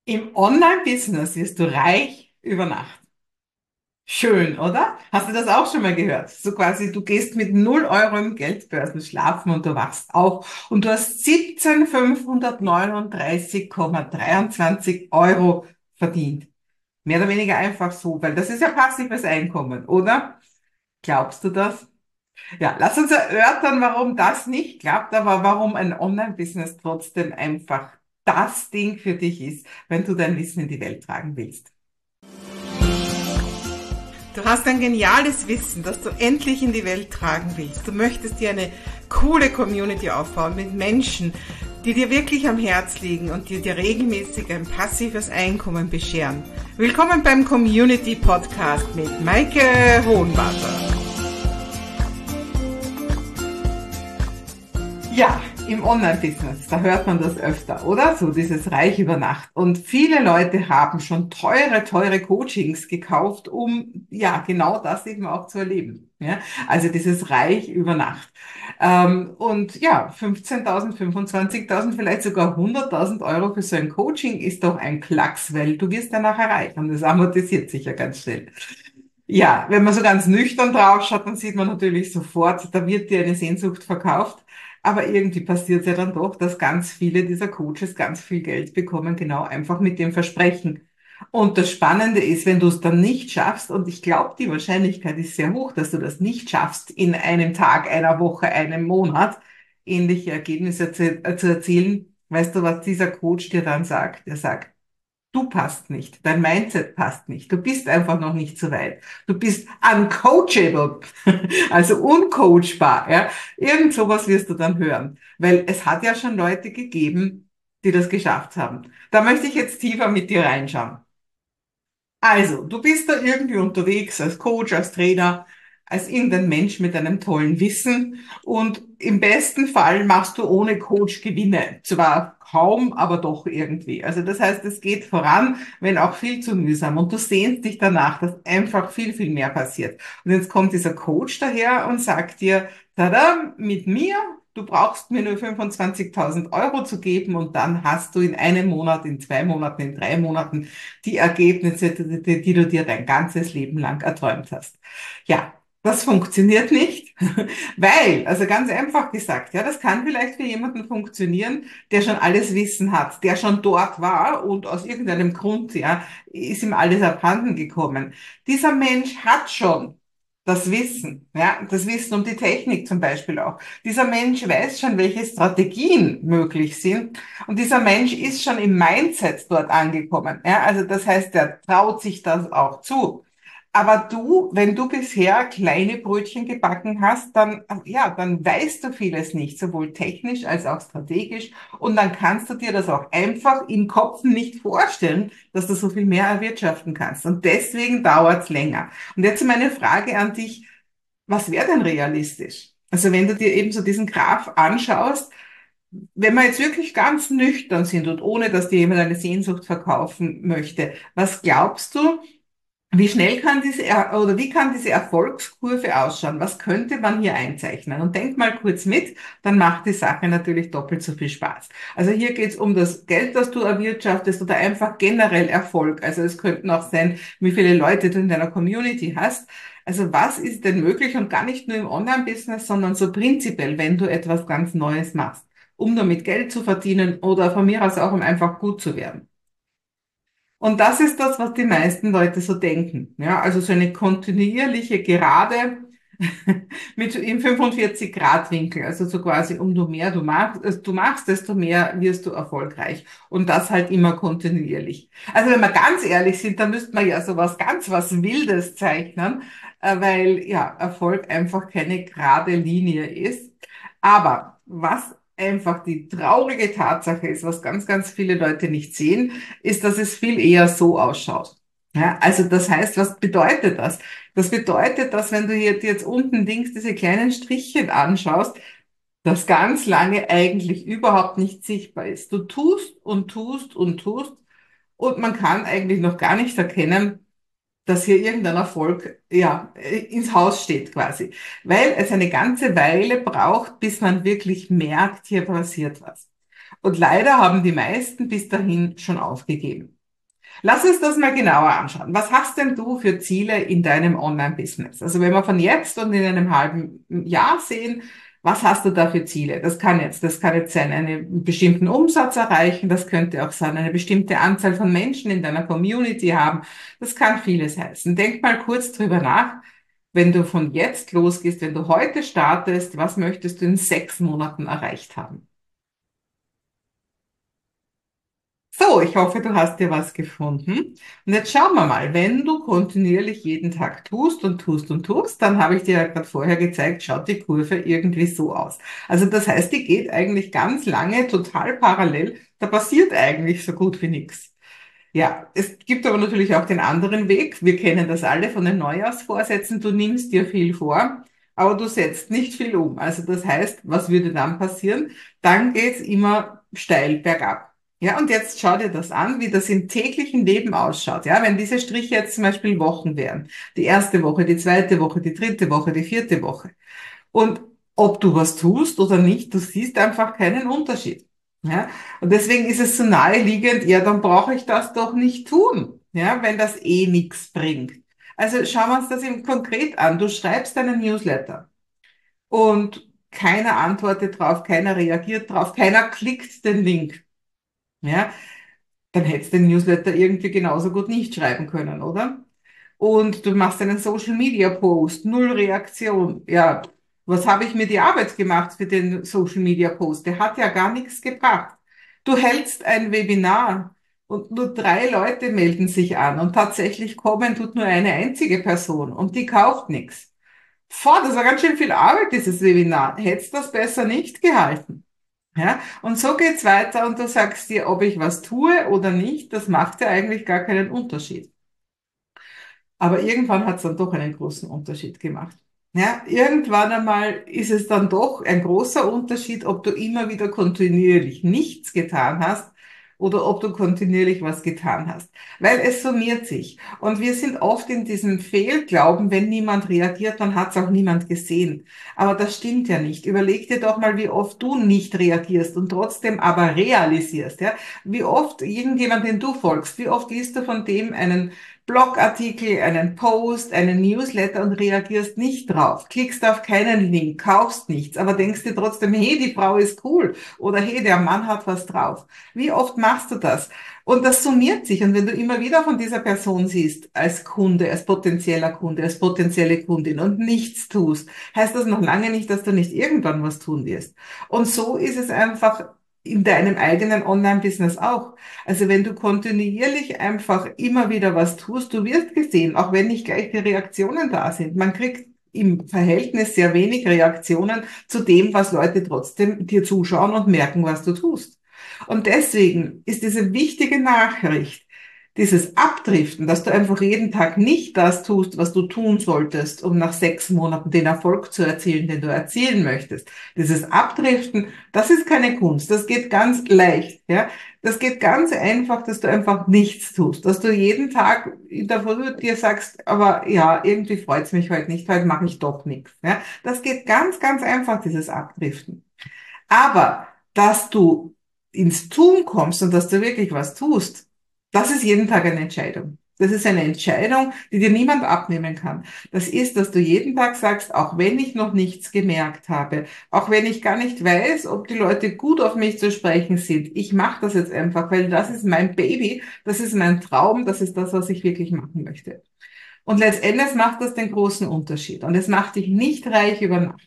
Im Online-Business wirst du reich über Nacht. Schön, oder? Hast du das auch schon mal gehört? So quasi, du gehst mit 0 € im Geldbörsen schlafen und du wachst auf und du hast 17.539,23 € verdient. Mehr oder weniger einfach so, weil das ist ja passives Einkommen, oder? Glaubst du das? Ja, lass uns erörtern, warum das nicht klappt, aber warum ein Online-Business trotzdem einfach das Ding für dich ist, wenn du dein Wissen in die Welt tragen willst. Du hast ein geniales Wissen, das du endlich in die Welt tragen willst. Du möchtest dir eine coole Community aufbauen mit Menschen, die dir wirklich am Herz liegen und die dir regelmäßig ein passives Einkommen bescheren. Willkommen beim Community Podcast mit Maike Hohenbacher. Ja, im Online-Business, da hört man das öfter, oder? So dieses Reich über Nacht. Und viele Leute haben schon teure Coachings gekauft, um ja genau das eben auch zu erleben. Ja, also dieses Reich über Nacht. Und ja, 15.000, 25.000, vielleicht sogar 100.000 € für so ein Coaching ist doch ein Klacks, weil du wirst danach erreichen. Das amortisiert sich ja ganz schnell. Ja, wenn man so ganz nüchtern drauf schaut, dann sieht man natürlich sofort, da wird dir eine Sehnsucht verkauft. Aber irgendwie passiert es ja dann doch, dass ganz viele dieser Coaches ganz viel Geld bekommen, genau einfach mit dem Versprechen. Und das Spannende ist, wenn du es dann nicht schaffst, und ich glaube, die Wahrscheinlichkeit ist sehr hoch, dass du das nicht schaffst, in einem Tag, einer Woche, einem Monat ähnliche Ergebnisse zu erzielen, weißt du, was dieser Coach dir dann sagt? Er sagt, du passt nicht, dein Mindset passt nicht, du bist einfach noch nicht so weit. Du bist uncoachable, also uncoachbar. Ja? Irgend sowas wirst du dann hören, weil es hat ja schon Leute gegeben, die das geschafft haben. Da möchte ich jetzt tiefer mit dir reinschauen. Also, du bist da irgendwie unterwegs als Coach, als Trainer, als irgendein Mensch mit einem tollen Wissen und im besten Fall machst du ohne Coach Gewinne. Zwar kaum, aber doch irgendwie. Also das heißt, es geht voran, wenn auch viel zu mühsam und du sehnst dich danach, dass einfach viel mehr passiert. Und jetzt kommt dieser Coach daher und sagt dir, tada, mit mir, du brauchst mir nur 25.000 € zu geben und dann hast du in einem Monat, in 2 Monaten, in 3 Monaten die Ergebnisse, die du dir dein ganzes Leben lang erträumt hast. Ja, das funktioniert nicht, weil, also ganz einfach gesagt, ja, das kann vielleicht für jemanden funktionieren, der schon alles Wissen hat, der schon dort war und aus irgendeinem Grund, ja, ist ihm alles abhanden gekommen. Dieser Mensch hat schon das Wissen, ja, das Wissen um die Technik zum Beispiel auch. Dieser Mensch weiß schon, welche Strategien möglich sind und dieser Mensch ist schon im Mindset dort angekommen. Ja, also das heißt, der traut sich das auch zu. Aber du, wenn du bisher kleine Brötchen gebacken hast, dann, ja, dann weißt du vieles nicht, sowohl technisch als auch strategisch. Und dann kannst du dir das auch einfach im Kopf nicht vorstellen, dass du so viel mehr erwirtschaften kannst. Und deswegen dauert es länger. Und jetzt meine Frage an dich, was wäre denn realistisch? Also wenn du dir eben so diesen Graph anschaust, wenn wir jetzt wirklich ganz nüchtern sind und ohne, dass dir jemand eine Sehnsucht verkaufen möchte, was glaubst du, wie schnell kann oder wie kann diese Erfolgskurve ausschauen? Was könnte man hier einzeichnen? Und denk mal kurz mit, dann macht die Sache natürlich doppelt so viel Spaß. Also hier geht es um das Geld, das du erwirtschaftest oder einfach generell Erfolg. Also es könnten auch sein, wie viele Leute du in deiner Community hast. Also was ist denn möglich und gar nicht nur im Online-Business, sondern so prinzipiell, wenn du etwas ganz Neues machst, um damit Geld zu verdienen oder von mir aus auch, um einfach gut zu werden. Und das ist das, was die meisten Leute so denken. Ja, also so eine kontinuierliche Gerade mit im 45-Grad-Winkel. Also so quasi, umso mehr du machst, desto mehr wirst du erfolgreich. Und das halt immer kontinuierlich. Also wenn wir ganz ehrlich sind, dann müsste man ja sowas ganz was Wildes zeichnen, weil ja Erfolg einfach keine gerade Linie ist. Aber was einfach die traurige Tatsache ist, was ganz viele Leute nicht sehen, ist, dass es viel eher so ausschaut. Ja, also das heißt, was bedeutet das? Das bedeutet, dass wenn du hier dir jetzt unten links diese kleinen Strichchen anschaust, das ganz lange eigentlich überhaupt nicht sichtbar ist. Du tust und tust und tust und man kann eigentlich noch gar nicht erkennen, dass hier irgendein Erfolg, ja, ins Haus steht quasi. Weil es eine ganze Weile braucht, bis man wirklich merkt, hier passiert was. Und leider haben die meisten bis dahin schon aufgegeben. Lass uns das mal genauer anschauen. Was hast denn du für Ziele in deinem Online-Business? Also wenn wir von jetzt und in einem halben Jahr sehen, was hast du da für Ziele? Das kann jetzt sein, einen bestimmten Umsatz erreichen. Das könnte auch sein, eine bestimmte Anzahl von Menschen in deiner Community haben. Das kann vieles heißen. Denk mal kurz drüber nach. Wenn du von jetzt losgehst, wenn du heute startest, was möchtest du in 6 Monaten erreicht haben? So, ich hoffe, du hast dir was gefunden. Und jetzt schauen wir mal, wenn du kontinuierlich jeden Tag tust und tust und tust, dann habe ich dir ja gerade vorher gezeigt, schaut die Kurve irgendwie so aus. Also das heißt, die geht eigentlich ganz lange total parallel. Da passiert eigentlich so gut wie nichts. Ja, es gibt aber natürlich auch den anderen Weg. Wir kennen das alle von den Neujahrsvorsätzen. Du nimmst dir viel vor, aber du setzt nicht viel um. Also das heißt, was würde dann passieren? Dann geht's immer steil bergab. Ja, und jetzt schau dir das an, wie das im täglichen Leben ausschaut. Ja, wenn diese Striche jetzt zum Beispiel Wochen wären. Die erste Woche, die zweite Woche, die dritte Woche, die vierte Woche. Und ob du was tust oder nicht, du siehst einfach keinen Unterschied. Ja? Und deswegen ist es so naheliegend, ja, dann brauche ich das doch nicht tun, ja, wenn das eh nichts bringt. Also schauen wir uns das eben konkret an. Du schreibst einen Newsletter und keiner antwortet drauf, keiner reagiert drauf, keiner klickt den Link. Ja, dann hättest du den Newsletter irgendwie genauso gut nicht schreiben können, oder? Und du machst einen Social Media Post, null Reaktion. Ja, was habe ich mir die Arbeit gemacht für den Social Media Post? Der hat ja gar nichts gebracht. Du hältst ein Webinar und nur 3 Leute melden sich an und tatsächlich kommen tut nur eine einzige Person und die kauft nichts. Boah, das war ganz schön viel Arbeit, dieses Webinar. Hättest du das besser nicht gehalten? Ja, und so geht's weiter und du sagst dir, ob ich was tue oder nicht, das macht ja eigentlich gar keinen Unterschied. Aber irgendwann hat es dann doch einen großen Unterschied gemacht. Ja, irgendwann einmal ist es dann doch ein großer Unterschied, ob du immer wieder kontinuierlich nichts getan hast oder ob du kontinuierlich was getan hast. Weil es summiert sich. Und wir sind oft in diesem Fehlglauben, wenn niemand reagiert, dann hat es auch niemand gesehen. Aber das stimmt ja nicht. Überleg dir doch mal, wie oft du nicht reagierst und trotzdem aber realisierst. Ja? Wie oft irgendjemand, den du folgst, wie oft liest du von dem einen Blogartikel, einen Post, einen Newsletter und reagierst nicht drauf, klickst auf keinen Link, kaufst nichts, aber denkst dir trotzdem, hey, die Frau ist cool oder hey, der Mann hat was drauf. Wie oft machst du das? Und das summiert sich. Und wenn du immer wieder von dieser Person siehst, als Kunde, als potenzieller Kunde, als potenzielle Kundin und nichts tust, heißt das noch lange nicht, dass du nicht irgendwann was tun wirst. Und so ist es einfach in deinem eigenen Online-Business auch. Also wenn du kontinuierlich einfach immer wieder was tust, du wirst gesehen, auch wenn nicht gleich die Reaktionen da sind. Man kriegt im Verhältnis sehr wenig Reaktionen zu dem, was Leute trotzdem dir zuschauen und merken, was du tust. Und deswegen ist diese wichtige Nachricht, dieses Abdriften, dass du einfach jeden Tag nicht das tust, was du tun solltest, um nach 6 Monaten den Erfolg zu erzielen, den du erzielen möchtest. Dieses Abdriften, das ist keine Kunst. Das geht ganz leicht, ja. Das geht ganz einfach, dass du einfach nichts tust, dass du jeden Tag in der Früh dir sagst, aber ja, irgendwie freut's mich heute nicht, heute mache ich doch nichts, ja. Das geht ganz, ganz einfach, dieses Abdriften. Aber dass du ins Tun kommst und dass du wirklich was tust, das ist jeden Tag eine Entscheidung. Das ist eine Entscheidung, die dir niemand abnehmen kann. Das ist, dass du jeden Tag sagst, auch wenn ich noch nichts gemerkt habe, auch wenn ich gar nicht weiß, ob die Leute gut auf mich zu sprechen sind, ich mache das jetzt einfach, weil das ist mein Baby, das ist mein Traum, das ist das, was ich wirklich machen möchte. Und letztendlich macht das den großen Unterschied. Und es macht dich nicht reich über Nacht.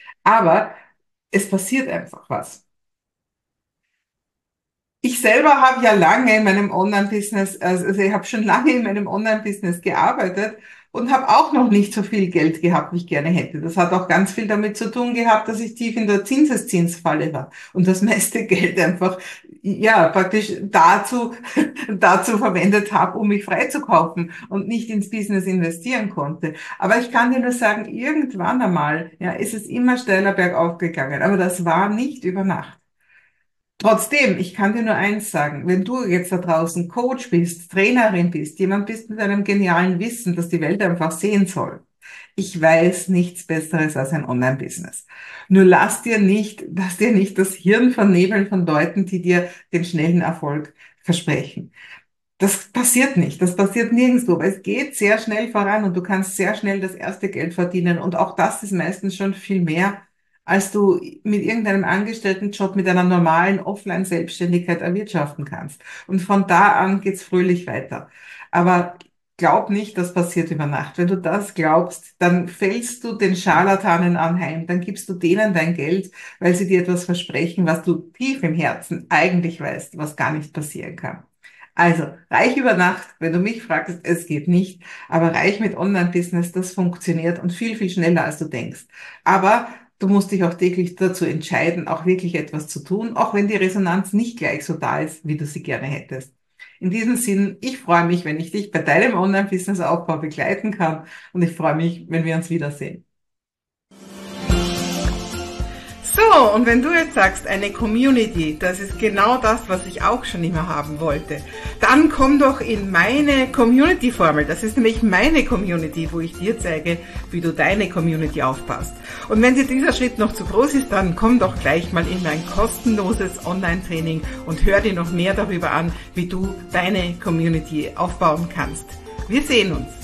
Aber es passiert einfach was. Ich selber habe ja lange in meinem Online-Business, also ich habe schon lange in meinem Online-Business gearbeitet und habe auch noch nicht so viel Geld gehabt, wie ich gerne hätte. Das hat auch ganz viel damit zu tun gehabt, dass ich tief in der Zinseszinsfalle war und das meiste Geld einfach, ja, praktisch dazu verwendet habe, um mich freizukaufen und nicht ins Business investieren konnte. Aber ich kann dir nur sagen, irgendwann einmal, ja, ist es immer steiler bergauf gegangen, aber das war nicht über Nacht. Trotzdem, ich kann dir nur eins sagen, wenn du jetzt da draußen Coach bist, Trainerin bist, jemand bist mit einem genialen Wissen, das die Welt einfach sehen soll, Ich weiß nichts Besseres als ein Online-Business. Nur lass dir nicht das Hirn vernebeln von Leuten, die dir den schnellen Erfolg versprechen. Das passiert nicht. Das passiert nirgendwo. Aber es geht sehr schnell voran und du kannst sehr schnell das erste Geld verdienen. Und auch das ist meistens schon viel mehr, als du mit irgendeinem Angestelltenjob, mit einer normalen Offline-Selbstständigkeit erwirtschaften kannst. Und von da an geht's fröhlich weiter. Aber glaub nicht, das passiert über Nacht. Wenn du das glaubst, dann fällst du den Scharlatanen anheim. Dann gibst du denen dein Geld, weil sie dir etwas versprechen, was du tief im Herzen eigentlich weißt, was gar nicht passieren kann. Also, reich über Nacht, wenn du mich fragst, es geht nicht, aber reich mit Online-Business, das funktioniert und viel, viel schneller, als du denkst. Aber du musst dich auch täglich dazu entscheiden, auch wirklich etwas zu tun, auch wenn die Resonanz nicht gleich so da ist, wie du sie gerne hättest. In diesem Sinn, ich freue mich, wenn ich dich bei deinem Online-Business-Aufbau begleiten kann und ich freue mich, wenn wir uns wiedersehen. So, und wenn du jetzt sagst, eine Community, das ist genau das, was ich auch schon immer haben wollte, dann komm doch in meine Community-Formel. Das ist nämlich meine Community, wo ich dir zeige, wie du deine Community aufbaust. Und wenn dir dieser Schritt noch zu groß ist, dann komm doch gleich mal in mein kostenloses Online-Training und hör dir noch mehr darüber an, wie du deine Community aufbauen kannst. Wir sehen uns.